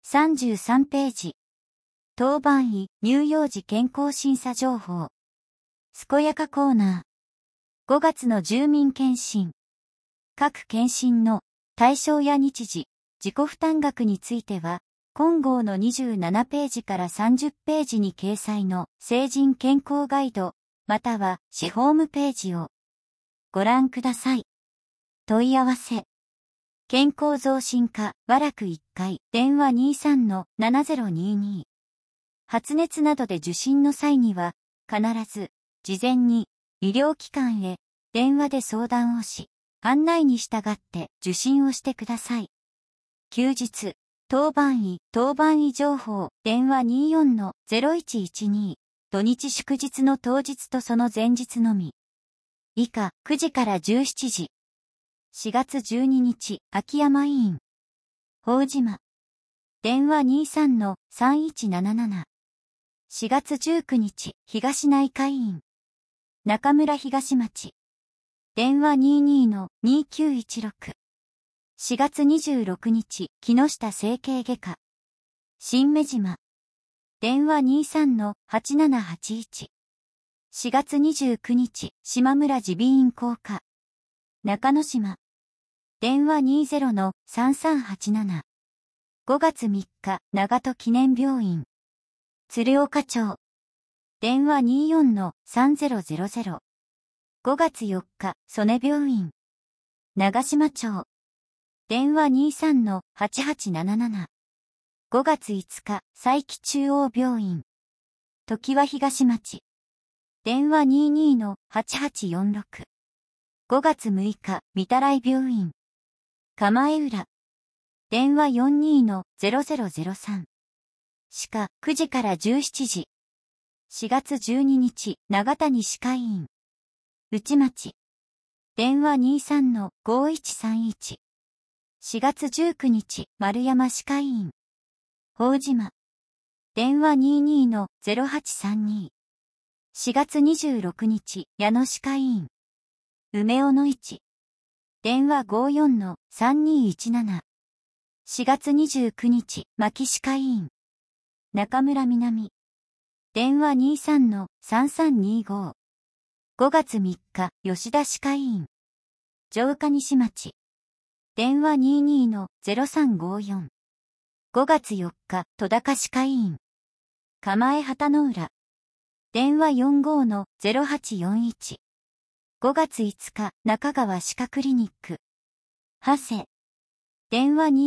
33ページ。当番医乳幼児健康審査情報。健やかコーナー。5月の住民検診。各検診の対象や日時、自己負担額については、本号の27ページから30ページに掲載の成人健康ガイド、または市ホームページをご覧ください。問い合わせ。健康増進課、和楽1階、電話 23-7022。発熱などで受診の際には、必ず、事前に、医療機関へ、電話で相談をし、案内に従って受診をしてください。休日、当番医情報、電話 24-0112。土日祝日の当日とその前日のみ。以下、9時から17時。4月12日、秋山医院。法島。電話 23-3177。4月19日、東内科医院。中村東町。電話 22-2916。4月26日、木下整形外科。新目島。電話 23-8781。4月29日、島村耳鼻咽喉科。中之島。電話 20-3387。5月3日、長門記念病院。鶴岡町。電話 24-3000。5月4日、曽根病院。長島町。電話 23-8877。5月5日、佐伯中央病院。常盤東町。電話 22-8846。5月6日、御手洗病院。釜江浦。電話 42-0003。歯科9時から17時。4月12日、長谷歯科医院。内町。電話 23-5131。4月19日、丸山歯科医院。法島。電話 22-0832。4月26日、矢野歯科医院。梅尾の市。電話 54-3217。4月29日、牧歯科医院。中村南。電話 23-3325。5月3日、吉田歯科医院。城下西町。電話 22-0354。5月4日、戸高歯科医院。釜江旗の浦。電話 45-0841。5月5日、中川歯科クリニック。長谷。電話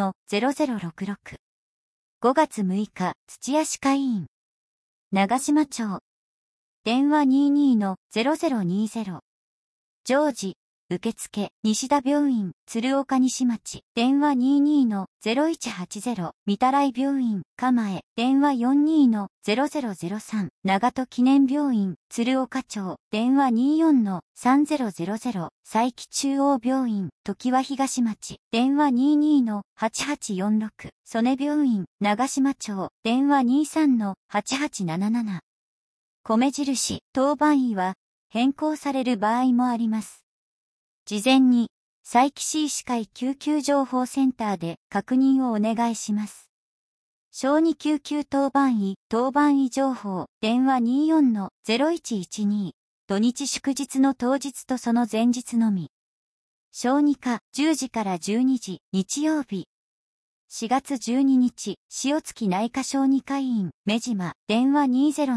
25-0066。5月6日、土屋歯科医院。長島町。電話 22-0020。常時。受付、西田病院、鶴岡西町、電話 22-0180、御手洗病院、蒲江、電話 42-0003、長門記念病院、鶴岡町、電話 24-3000、佐伯中央病院、常盤東町、電話 22-8846、曽根病院、長島町、電話 23-8877。米印、当番医は、変更される場合もあります。事前に、佐伯市医師会救急情報センターで確認をお願いします。小児救急当番医情報、電話 24-0112、土日祝日の当日とその前日のみ。小児科、10時から12時、日曜日。4月12日、塩月内科小児科医院、目島、電話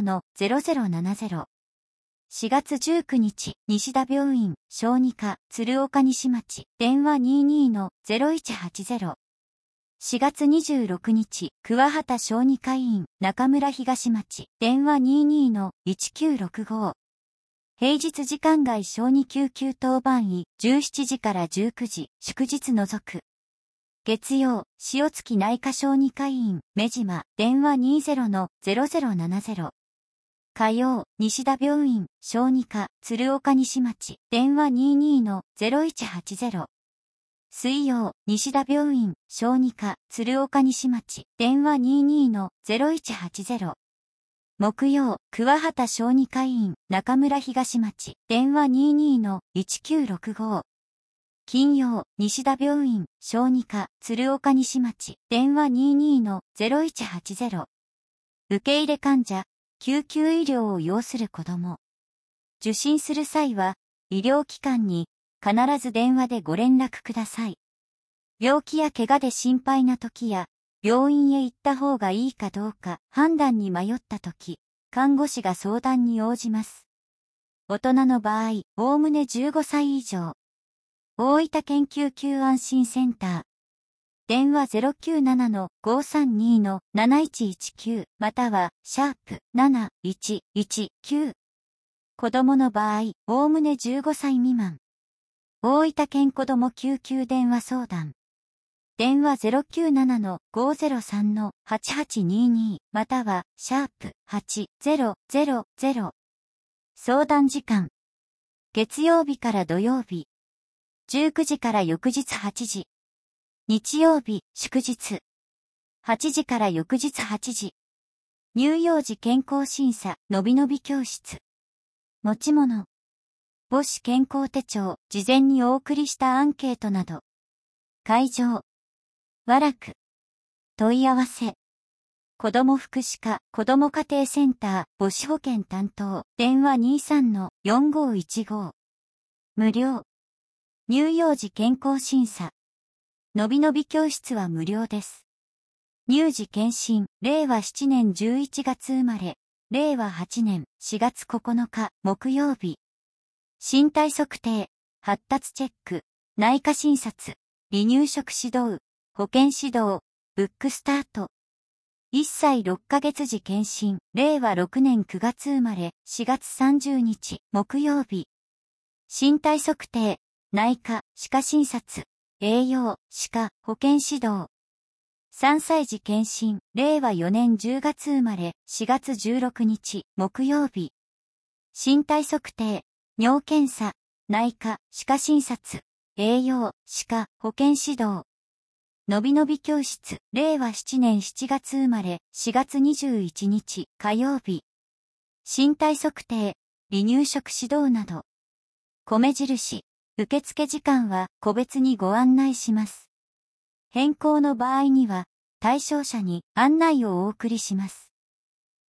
20-0070。4月19日、西田病院、小児科、鶴岡西町、電話 22-0180。4月26日、桑畑小児科医院、中村東町、電話 22-1965。平日時間外小児救急当番医、17時から19時、祝日除く。月曜、塩月内科小児科医院、目島、電話 20-0070。火曜、西田病院、小児科、鶴岡西町、電話 22-0180。水曜、西田病院、小児科、鶴岡西町、電話 22-0180。木曜、桑畑小児科医院、中村東町、電話 22-1965。 金曜、西田病院、小児科、鶴岡西町、電話 22-0180。受け入れ患者、救急医療を要する子供。受診する際は、医療機関に必ず電話でご連絡ください。病気や怪我で心配な時や、病院へ行った方がいいかどうか判断に迷った時、看護師が相談に応じます。大人の場合、おおむね15歳以上。大分県救急安心センター。電話 097-532-7119 または、#7119。子供の場合、おおむね15歳未満。大分県子供救急電話相談。電話 097-503-8822 または、#8000。相談時間。月曜日から土曜日。19時から翌日8時。日曜日、祝日。8時から翌日8時。乳幼児健康審査、のびのび教室。持ち物。母子健康手帳、事前にお送りしたアンケートなど。会場。和楽。問い合わせ。子ども福祉課、子ども家庭センター、母子保健担当、電話 23-4515。無料。乳幼児健康審査。のびのび教室は無料です。乳児健診、令和7年11月生まれ、令和8年4月9日木曜日。身体測定、発達チェック、内科診察、離乳食指導、保健指導、ブックスタート。1歳6ヶ月時健診、令和6年9月生まれ、4月30日木曜日。身体測定、内科、歯科診察、栄養、歯科、保健指導。3歳児健診、令和4年10月生まれ、4月16日木曜日。身体測定、尿検査、内科、歯科診察、栄養、歯科、保健指導。のびのび教室、令和7年7月生まれ、4月21日火曜日。身体測定、離乳食指導など。米印、受付時間は個別にご案内します。変更の場合には、対象者に案内をお送りします。